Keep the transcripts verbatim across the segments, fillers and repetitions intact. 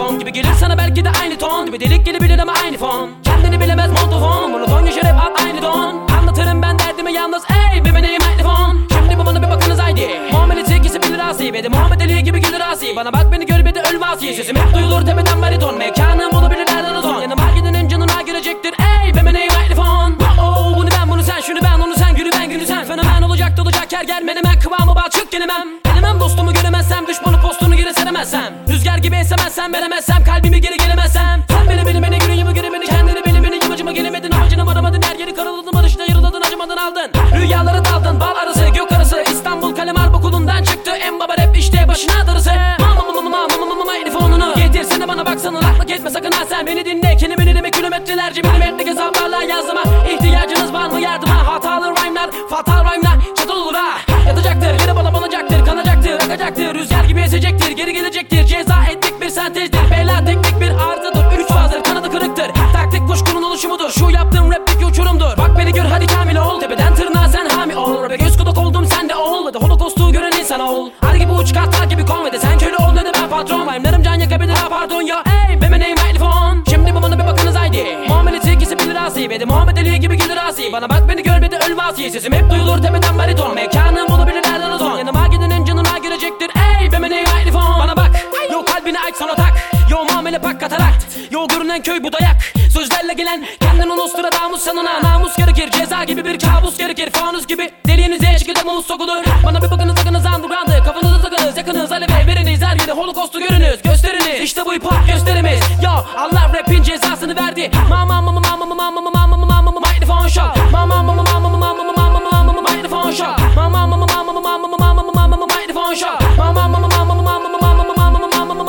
mikrofon gibi gelir sana belki de aynı ton gibi delik gelebilir ama aynı fon. Kendini bilemez montofon, monoton yaşar hep at aynı don. Anlatırım ben derdimi yalnız ey bir meneyim mikrofon. Şimdi bu bana bir bakınız haydi. Muhammed'in tekisi bilir asi ve de Muhammed Ali gibi gelir asi. Bana bak beni gör bir de ölme asi. Sesim hep duyulur tepeden bariton. Mekanım olabilir nereden ton. Yanıma gidenin canına girecektir ey bir meneyim mikrofon. Oh bunu ben bunu sen şunu ben onu sen gülü ben günü sen. Fenomen olacak dolacak her gelmedim ben kıvamı balçık gelemem. Gelemem dostumu göremezsem düşmanı postunu geri seremezsem. Rüzgar gibi esemezsem veremezsem kalbimi geri gelemezsem. Sen beni beni beni günü gibi göre beni kendini beni beni yamacıma gelemedin. Amacını varamadın her yeri karaladın barışta yarıladın acımadın aldın. Rüyaları daldın bal arası gök arası İstanbul Kalemar okulundan çıktı en baba rap işte başına darısı. Mama mama mama mama mama telefonunu getirsene bana baksana laklık etme sakın ha sen beni dinle. Kelimeni deme kilometrelerce milimetrik hesaplarla yazdıma. İhtiyacınız var mı yardıma hatalı rhyme'lar fatal rhyme'lar çatal olur ha. Yatacaktır yere bala balacaktır kanacaktır akacaktır rüzgar gibi esecektir geri gelecektir ceza ettik bir sentezdir bela teknik bir arızadır üç fazdır kanadı kırıktır taktik kuşkunun oluşumudur şu yaptığım rapteki uçurumdur. Bak beni gör hadi kamil ol tepeden tırnağa sen hami ol rap'e göz kulak oldum sen de ol ve de holokostu gören insan ol. Ar gibi uç kartal gibi kon ve de sen köle ol ne de ben patron rhyme'larım can yakabilir ha pardon ya ey be meneyim mikrofon. Şimdi bu bana bir bakınız haydi. Muhammed'in tekisi bilir asi ve de Muhammed Ali gibi gelir asi. Bana bak beni gör bir de ölme asi. Sesim hep duyulur tepeden bariton. Mekanım olabilir nereden o ton. Yanıma gidenin canına girecektir ey be meneyim mikrofon. Bana bak yo kalbini aç sana tak. Yo muamele pak katarakt. Yo görünen köy bu dayak. Sözlerle gelen kendini Nostradamus sanına. Namus gerekir ceza gibi bir kabus gerekir. Fanus gibi deliğinize şekilde muz sokulur. Bana bir bakınız sakınız underground'ı. Kafanızı takınız yakınız aleve veriniz. Her yerde holokostu görünüz gösteriniz. İşte bu hip hop gösterimiz. Yo Allah rapin cezasını verdi. Mama mama mama mama mama mama mama mama mikrofon show. Mama mama mama mama mama mama mama mikrofon show. Mama mama mama mama mama mama mama mama mikrofon show. Mama mama mama mama mama mama mama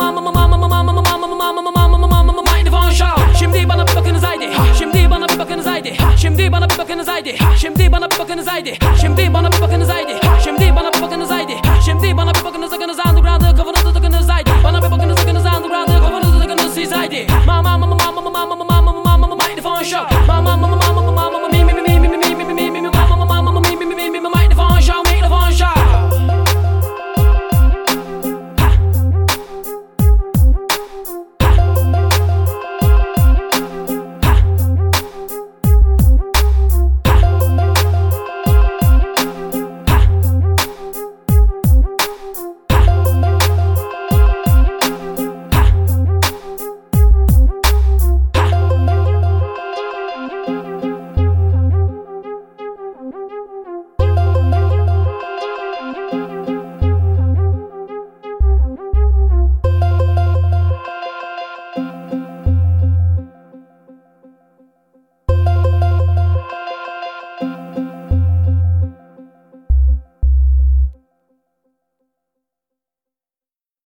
mama mikrofon show. Şimdi bana bir bakınız haydi. Şimdi bana bir bakınız haydi. Şimdi bana bir bakınız haydi. Şimdi bana bir bakınız haydi. Şimdi